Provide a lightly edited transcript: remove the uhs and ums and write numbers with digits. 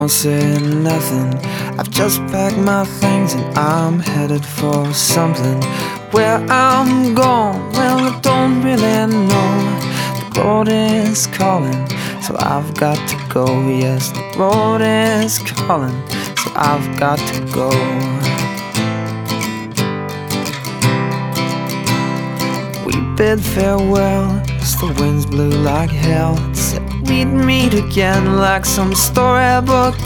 Won't say nothing. I've just packed my things and I'm headed for something. Where I'm going, well, I don't really know. The road is calling, so I've got to go. Yes, the road is calling, so I've got to go. We bid farewell as the winds blew like hell. It said we'd meet again like some storybook